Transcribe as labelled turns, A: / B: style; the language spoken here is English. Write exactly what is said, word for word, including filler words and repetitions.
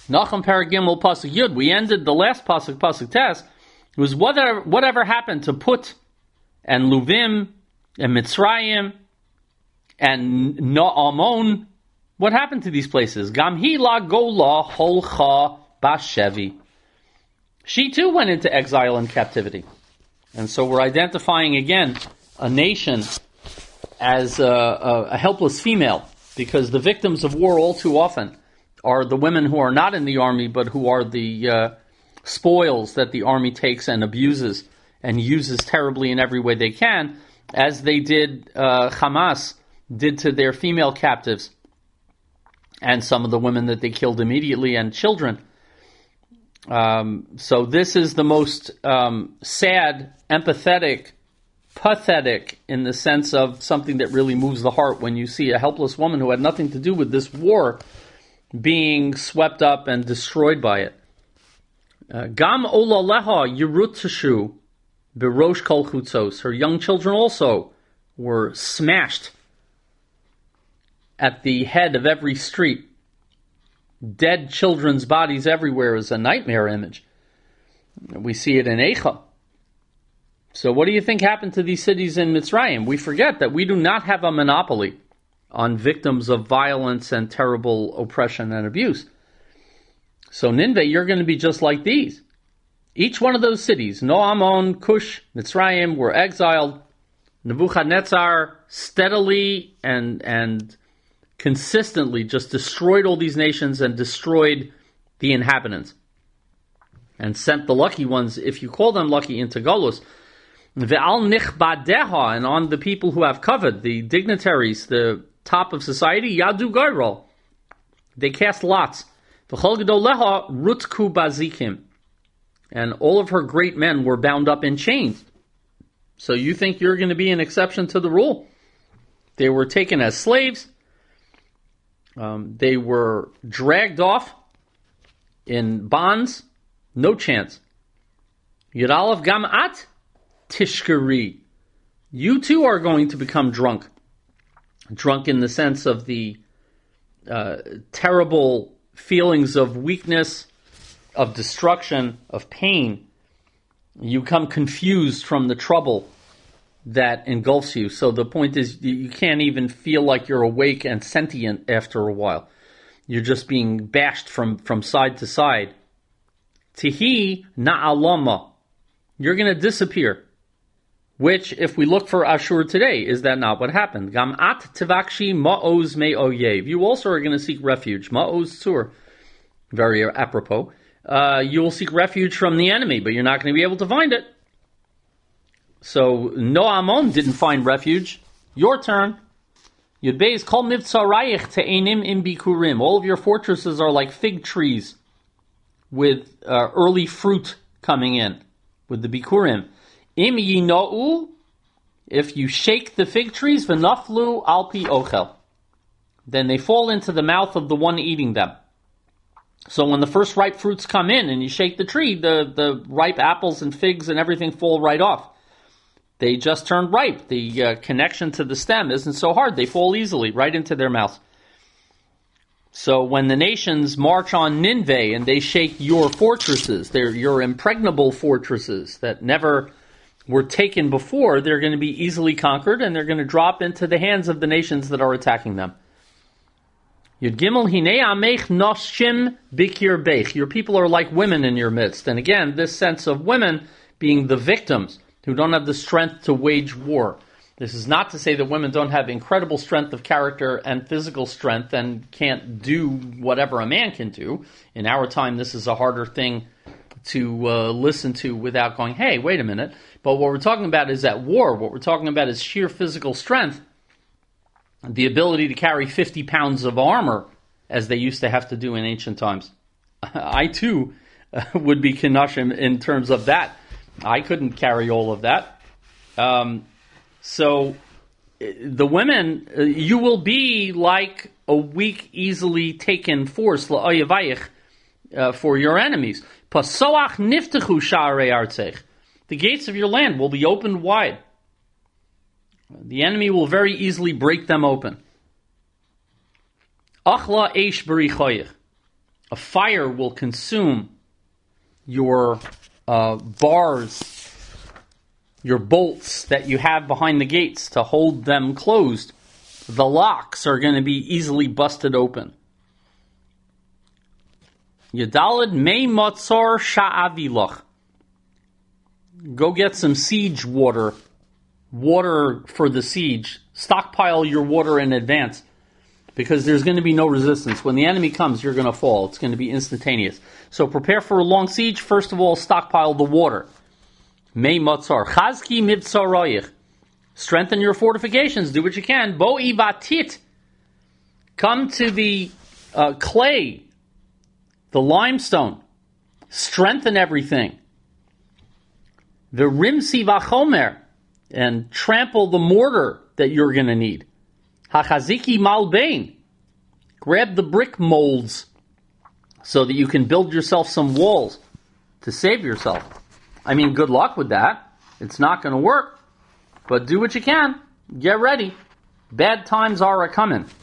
A: Nachum Paragimel Pasuk Yud. We ended the last Pasuk, Pasuk Tes. It was whatever, whatever happened to Put and Luvim and Mitzrayim and Na'amon. What happened to these places? Gamhi la gola holcha bashevi. She too went into exile and captivity. And so we're identifying again a nation as a, a, a helpless female, because the victims of war all too often are the women who are not in the army, but who are the uh, spoils that the army takes and abuses and uses terribly in every way they can, as they did, uh, Hamas did to their female captives and some of the women that they killed immediately, and children. Um, so this is the most um, sad, empathetic, pathetic, in the sense of something that really moves the heart when you see a helpless woman who had nothing to do with this war being swept up and destroyed by it. Gam ola leha yirutashu berosh kol chutzos. Her young children also were smashed at the head of every street. Dead children's bodies everywhere is a nightmare image. We see it in Eicha. So what do you think happened to these cities in Mitzrayim? We forget that we do not have a monopoly on victims of violence and terrible oppression and abuse. So Nineveh, you're going to be just like these. Each one of those cities, Noamon, Cush, Mitzrayim, were exiled. Nebuchadnezzar steadily and and consistently just destroyed all these nations and destroyed the inhabitants, and sent the lucky ones, if you call them lucky, into Golus. Ve'al nichbadeha, and on the people who have covered, the dignitaries, the top of society, yadu gairol, they cast lots. V'chol gedoleha rutku bazikim, and all of her great men were bound up in chains. So you think you're going to be an exception to the rule? They were taken as slaves. Um, they were dragged off in bonds. No chance. Yadalav gamat tishkari. You too are going to become drunk. Drunk in the sense of the uh, terrible feelings of weakness, of destruction, of pain. You become confused from the trouble that engulfs you. So the point is, you can't even feel like you're awake and sentient after a while. You're just being bashed from, from side to side. Tihi na'alama. You're going to disappear. Which, if we look for Ashur today, is that not what happened? Gam at tivakshi ma'oz me oyev. You also are going to seek refuge. Ma'oz tzur. Very apropos. Uh, you will seek refuge from the enemy, but you're not going to be able to find it. So Noamon didn't find refuge. Your turn. Yud Beis kol mivtzarayich te'enim im bikurim. All of your fortresses are like fig trees with uh, early fruit coming in, with the bikurim. Im yino'u, if you shake the fig trees, v'naflu alpi ochel, then they fall into the mouth of the one eating them. So when the first ripe fruits come in and you shake the tree, the, the ripe apples and figs and everything fall right off. They just turned ripe. The uh, connection to the stem isn't so hard. They fall easily right into their mouth. So when the nations march on Nineveh and they shake your fortresses, they're your impregnable fortresses that never were taken before, they're going to be easily conquered and they're going to drop into the hands of the nations that are attacking them. Yud Gimel Hinei Amech Noshim Bikir Beich. Your people are like women in your midst. And again, this sense of women being the victims who don't have the strength to wage war. This is not to say that women don't have incredible strength of character and physical strength and can't do whatever a man can do. In our time, this is a harder thing to uh, listen to without going, hey, wait a minute. But what we're talking about is at war. What we're talking about is sheer physical strength, the ability to carry fifty pounds of armor, as they used to have to do in ancient times. I, too, uh, would be kinashim in terms of that. I couldn't carry all of that. Um, so the women, uh, you will be like a weak, easily taken force la'oyevayich, uh, for your enemies. Pasoach niftechu sha'arei artzech. The gates of your land will be opened wide. The enemy will very easily break them open. Achla eish b'richoyich. A fire will consume your uh, bars, your bolts that you have behind the gates to hold them closed. The locks are going to be easily busted open. Yadalad mei matzor sha'avilach. Go get some siege water. Water for the siege. Stockpile your water in advance. Because there's going to be no resistance. When the enemy comes, you're going to fall. It's going to be instantaneous. So prepare for a long siege. First of all, stockpile the water. Mei matzor. Chazki mivtzaroyich. Strengthen your fortifications. Do what you can. Bo ivatit. Come to the uh, clay. The limestone. Strengthen everything. The rimsi vachomer. And trample the mortar that you're going to need. Hachaziki malbein. Grab the brick molds so that you can build yourself some walls to save yourself. I mean, good luck with that. It's not going to work. But do what you can. Get ready. Bad times are a-coming.